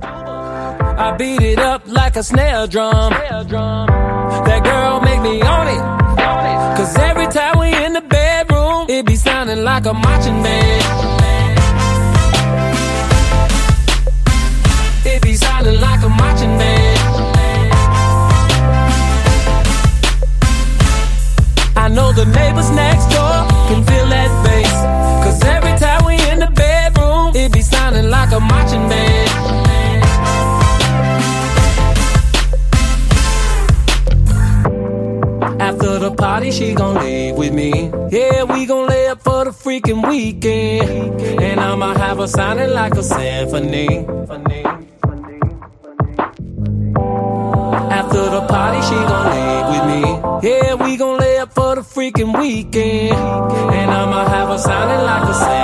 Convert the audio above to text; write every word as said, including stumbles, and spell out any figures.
I beat it up like a snare drum. That girl make me own it. Cause every time we in the bedroom, it be sounding like a marching band. It be sounding like a marching band. I know the neighbors next door can feel that bass. Cause every time we in the bedroom, it be sounding like a marching band. After the party, she gon' leave with me. Yeah, we gon' lay up for the freaking weekend. And I'ma have her sounding like a symphony. After the party, she gon' leave with me. Yeah, we gon' lay up for the freaking weekend. And I'ma have her sounding like a symphony.